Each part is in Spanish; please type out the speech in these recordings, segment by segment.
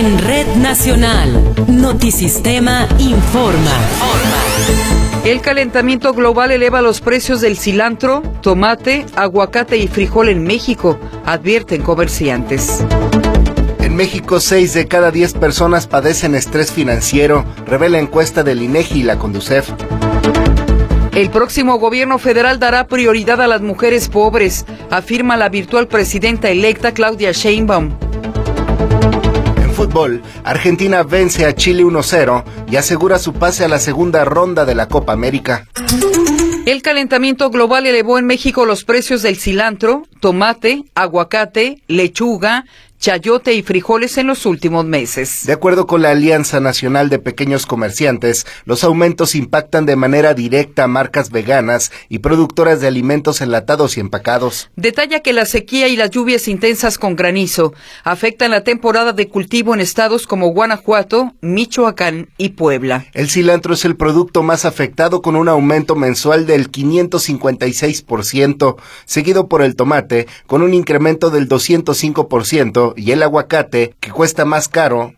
En Red Nacional, Notisistema informa. El calentamiento global eleva los precios del cilantro, tomate, aguacate y frijol en México, advierten comerciantes. En México, 6 de cada 10 personas padecen estrés financiero, revela encuesta del INEGI y la Conducef. El próximo gobierno federal dará prioridad a las mujeres pobres, afirma la virtual presidenta electa Claudia Sheinbaum. En fútbol, Argentina vence a Chile 1-0 y asegura su pase a la segunda ronda de la Copa América. El calentamiento global elevó en México los precios del cilantro, tomate, aguacate, lechuga, chayote y frijoles en los últimos meses. De acuerdo con la Alianza Nacional de Pequeños Comerciantes, los aumentos impactan de manera directa a marcas veganas y productoras de alimentos enlatados y empacados. Detalla que la sequía y las lluvias intensas con granizo afectan la temporada de cultivo en estados como Guanajuato, Michoacán y Puebla. El cilantro es el producto más afectado con un aumento mensual del 556%, seguido por el tomate con un incremento del 205%, y el aguacate, que cuesta más caro,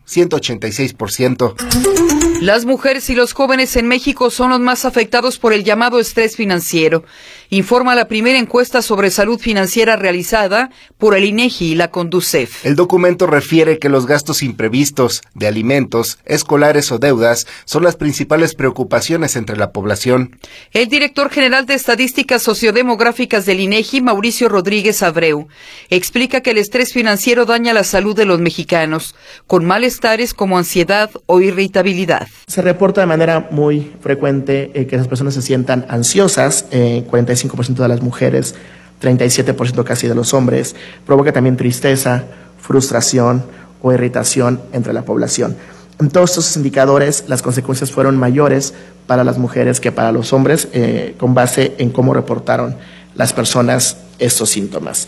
186%. Las mujeres y los jóvenes en México son los más afectados por el llamado estrés financiero, informa la primera encuesta sobre salud financiera realizada por el INEGI y la Conducef. El documento refiere que los gastos imprevistos de alimentos, escolares o deudas son las principales preocupaciones entre la población. El director general de Estadísticas Sociodemográficas del INEGI, Mauricio Rodríguez Abreu, explica que el estrés financiero daña la salud de los mexicanos, con malestares como ansiedad o irritabilidad. Se reporta de manera muy frecuente que las personas se sientan ansiosas, 45% de las mujeres, 37% casi de los hombres, provoca también tristeza, frustración o irritación entre la población. En todos estos indicadores, las consecuencias fueron mayores para las mujeres que para los hombres, con base en cómo reportaron las personas estos síntomas.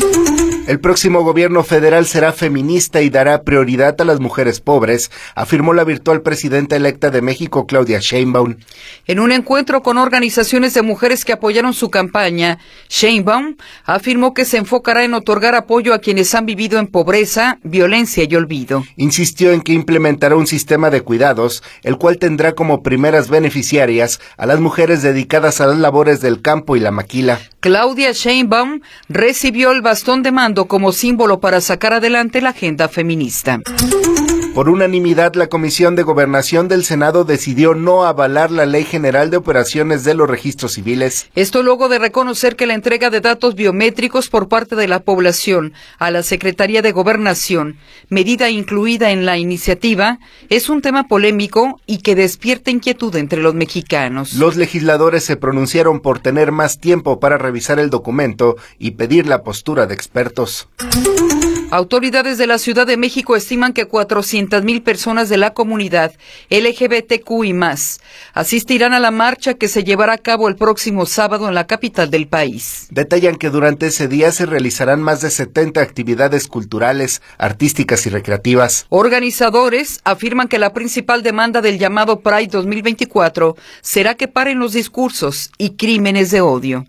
El próximo gobierno federal será feminista y dará prioridad a las mujeres pobres, afirmó la virtual presidenta electa de México, Claudia Sheinbaum. En un encuentro con organizaciones de mujeres que apoyaron su campaña, Sheinbaum afirmó que se enfocará en otorgar apoyo a quienes han vivido en pobreza, violencia y olvido. Insistió en que implementará un sistema de cuidados, el cual tendrá como primeras beneficiarias a las mujeres dedicadas a las labores del campo y la maquila. Claudia Sheinbaum recibió el bastón de mando como símbolo para sacar adelante la agenda feminista. Por unanimidad, la Comisión de Gobernación del Senado decidió no avalar la Ley General de Operaciones de los Registros Civiles. Esto luego de reconocer que la entrega de datos biométricos por parte de la población a la Secretaría de Gobernación, medida incluida en la iniciativa, es un tema polémico y que despierta inquietud entre los mexicanos. Los legisladores se pronunciaron por tener más tiempo para revisar el documento y pedir la postura de expertos. Autoridades de la Ciudad de México estiman que 400,000 personas de la comunidad LGBTQ y más asistirán a la marcha que se llevará a cabo el próximo sábado en la capital del país. Detallan que durante ese día se realizarán más de 70 actividades culturales, artísticas y recreativas. Organizadores afirman que la principal demanda del llamado Pride 2024 será que paren los discursos y crímenes de odio.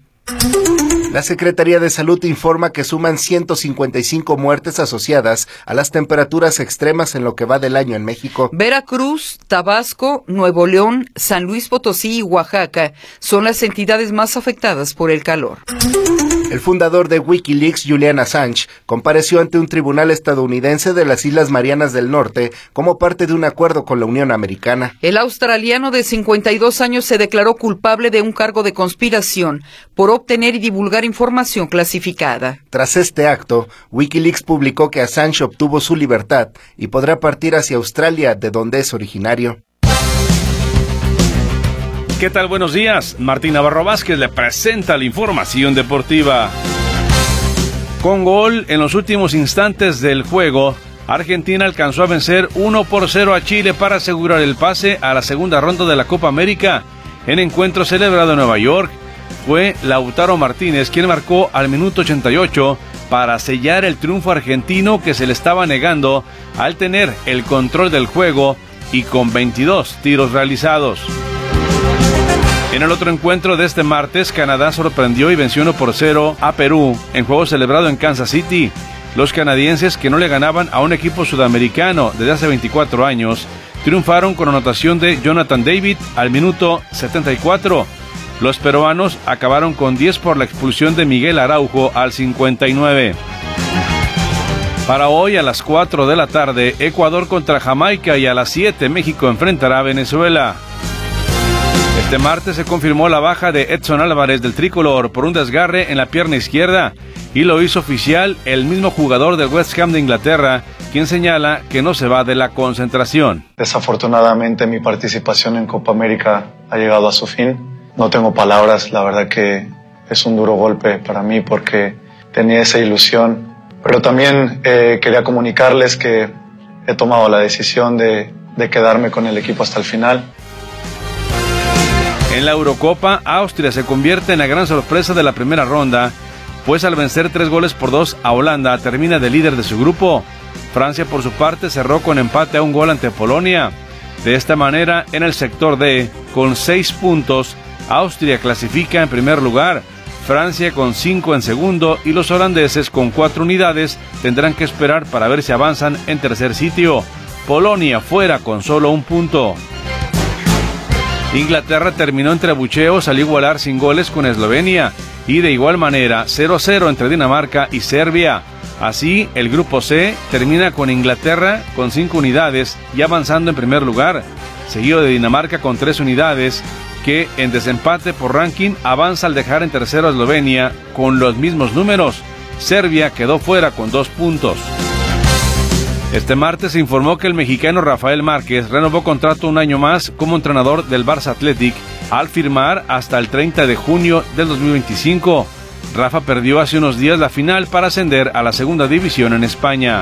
La Secretaría de Salud informa que suman 155 muertes asociadas a las temperaturas extremas en lo que va del año en México. Veracruz, Tabasco, Nuevo León, San Luis Potosí y Oaxaca son las entidades más afectadas por el calor. El fundador de Wikileaks, Julian Assange, compareció ante un tribunal estadounidense de las Islas Marianas del Norte como parte de un acuerdo con la Unión Americana. El australiano de 52 años se declaró culpable de un cargo de conspiración por obtener y divulgar información clasificada. Tras este acto, Wikileaks publicó que Assange obtuvo su libertad y podrá partir hacia Australia, de donde es originario. ¿Qué tal? Buenos días. Martín Navarro Vázquez le presenta la información deportiva. Con gol en los últimos instantes del juego, Argentina alcanzó a vencer 1-0 a Chile para asegurar el pase a la segunda ronda de la Copa América. En encuentro celebrado en Nueva York, fue Lautaro Martínez quien marcó al minuto 88 para sellar el triunfo argentino que se le estaba negando al tener el control del juego y con 22 tiros realizados. En el otro encuentro de este martes, Canadá sorprendió y venció 1-0 a Perú en juego celebrado en Kansas City. Los canadienses, que no le ganaban a un equipo sudamericano desde hace 24 años, triunfaron con anotación de Jonathan David al minuto 74. Los peruanos acabaron con 10 por la expulsión de Miguel Araujo al 59. Para hoy a las 4 de la tarde, Ecuador contra Jamaica, y a las 7 México enfrentará a Venezuela. Este martes se confirmó la baja de Edson Álvarez del tricolor por un desgarre en la pierna izquierda, y lo hizo oficial el mismo jugador del West Ham de Inglaterra, quien señala que no se va de la concentración. Desafortunadamente mi participación en Copa América ha llegado a su fin. No tengo palabras, la verdad que es un duro golpe para mí porque tenía esa ilusión, pero también quería comunicarles que he tomado la decisión de quedarme con el equipo hasta el final. En la Eurocopa, Austria se convierte en la gran sorpresa de la primera ronda, pues al vencer 3-2 a Holanda termina de líder de su grupo. Francia, por su parte, cerró con empate a un gol ante Polonia. De esta manera, en el sector D, con 6 puntos, Austria clasifica en primer lugar, Francia con 5 en segundo, y los holandeses con 4 unidades tendrán que esperar para ver si avanzan en tercer sitio. Polonia fuera con solo 1 punto. Inglaterra terminó entre abucheos al igualar sin goles con Eslovenia, y de igual manera 0-0 entre Dinamarca y Serbia. Así, el grupo C termina con Inglaterra con 5 unidades y avanzando en primer lugar, seguido de Dinamarca con 3 unidades, que en desempate por ranking avanza al dejar en tercero a Eslovenia con los mismos números. Serbia quedó fuera con 2 puntos. Este martes se informó que el mexicano Rafael Márquez renovó contrato un año más como entrenador del Barça Athletic, al firmar hasta el 30 de junio del 2025. Rafa perdió hace unos días la final para ascender a la segunda división en España.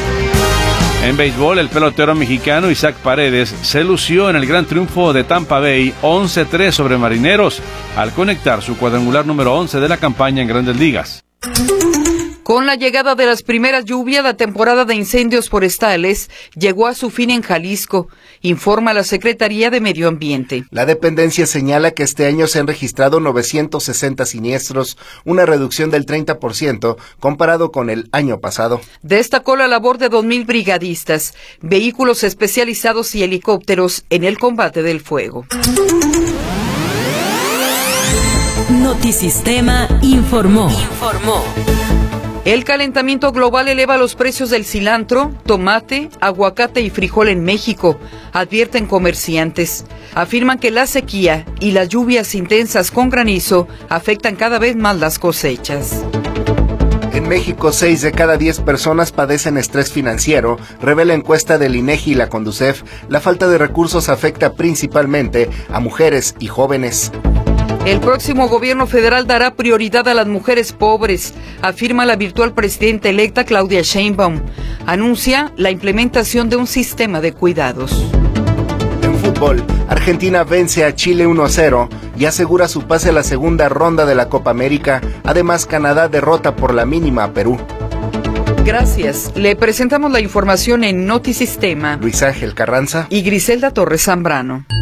En béisbol, el pelotero mexicano Isaac Paredes se lució en el gran triunfo de Tampa Bay 11-3 sobre Marineros, al conectar su cuadrangular número 11 de la campaña en Grandes Ligas. Con la llegada de las primeras lluvias, la temporada de incendios forestales llegó a su fin en Jalisco, informa la Secretaría de Medio Ambiente. La dependencia señala que este año se han registrado 960 siniestros, una reducción del 30% comparado con el año pasado. Destacó la labor de 2,000 brigadistas, vehículos especializados y helicópteros en el combate del fuego. Notisistema informó. El calentamiento global eleva los precios del cilantro, tomate, aguacate y frijol en México, advierten comerciantes. Afirman que la sequía y las lluvias intensas con granizo afectan cada vez más las cosechas. En México, 6 de cada 10 personas padecen estrés financiero, revela encuesta del INEGI y la Conducef. La falta de recursos afecta principalmente a mujeres y jóvenes. El próximo gobierno federal dará prioridad a las mujeres pobres, afirma la virtual presidenta electa Claudia Sheinbaum. Anuncia la implementación de un sistema de cuidados. En fútbol, Argentina vence a Chile 1-0 y asegura su pase a la segunda ronda de la Copa América. Además, Canadá derrota por la mínima a Perú. Gracias. Le presentamos la información en Notisistema. Luis Ángel Carranza y Griselda Torres Zambrano.